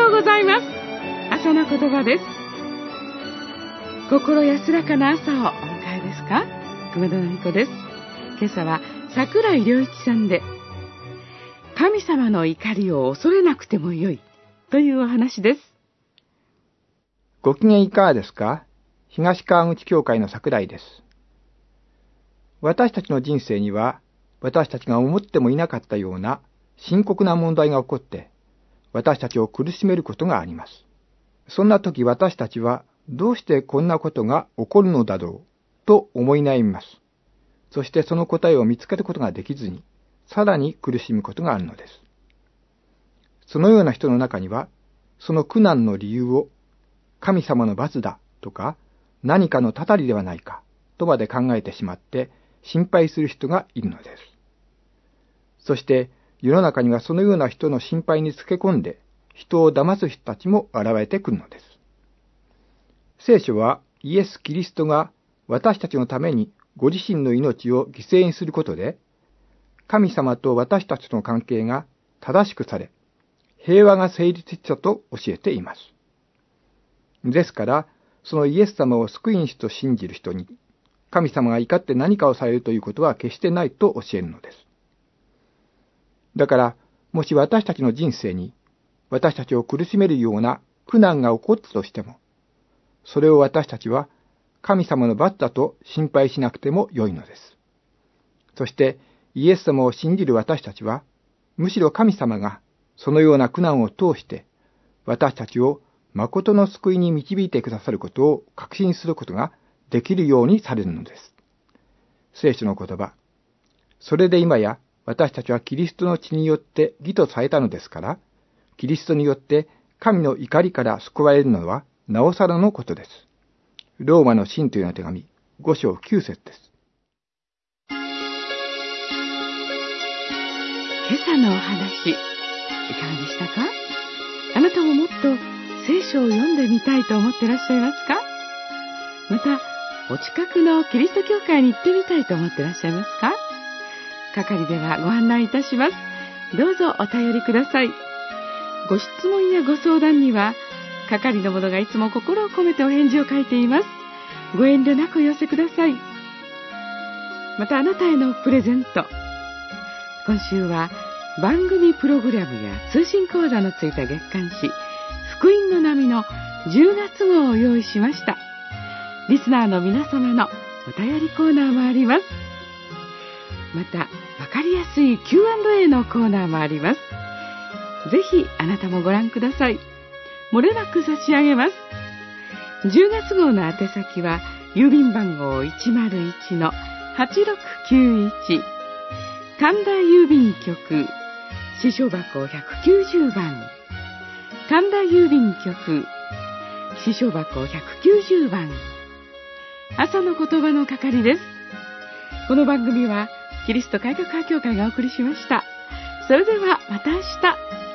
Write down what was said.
ようございます。朝の言葉です。心安らかな朝をお迎えですか？熊田のみこです。今朝は桜井良一さんで、神様の怒りを恐れなくてもよいというお話です。 ご機嫌いかがですか？東川口教会の桜井です。私たちの人生には、私たちが思ってもいなかったような深刻な問題が起こって、私たちを苦しめることがあります。そんな時私たちはどうしてこんなことが起こるのだろうと思い悩みます。そしてその答えを見つけることができずに、さらに苦しむことがあるのです。そのような人の中には、その苦難の理由を神様の罰だとか何かのたたりではないかとまで考えてしまって心配する人がいるのです。そして世の中にはそのような人の心配につけ込んで人を騙す人たちも現れてくるのです。聖書はイエス・キリストが私たちのためにご自身の命を犠牲にすることで、神様と私たちの関係が正しくされ、平和が成立したと教えています。ですから、そのイエス様を救い主と信じる人に、神様が怒って何かをされるということは決してないと教えるのです。だから、もし私たちの人生に、私たちを苦しめるような苦難が起こったとしても、それを私たちは神様の罰だと心配しなくてもよいのです。そして、イエス様を信じる私たちは、むしろ神様がそのような苦難を通して、私たちを誠の救いに導いてくださることを確信することができるようにされるのです。聖書の言葉。それで今や私たちはキリストの血によって義とされたのですから、キリストによって神の怒りから救われるのはなおさらのことです。ローマの信徒への手紙5章9節です。 今朝のお話、いかがでしたか？あなたももっと聖書を読んでみたいと思っていらっしゃいますか？また、お近くのキリスト教会に行ってみたいと思っていらっしゃいますか？係ではご案内いたします。どうぞお便りください。ご質問やご相談には、係の者がいつも心を込めてお返事を書いています。ご遠慮なくお寄せください。またあなたへのプレゼント。今週は番組プログラムや通信講座のついた月刊誌、福音の波の10月号を用意しました。リスナーの皆様のお便りコーナーもあります。また、わかりやすい Q&A のコーナーもあります。ぜひあなたもご覧ください。漏れなく差し上げます。10月号の宛先は、郵便番号 101-8691 神田郵便局支所箱190番、神田郵便局支所箱190番、朝の言葉の係です。この番組はキリスト改革派教会がお送りしました。それではまた明日。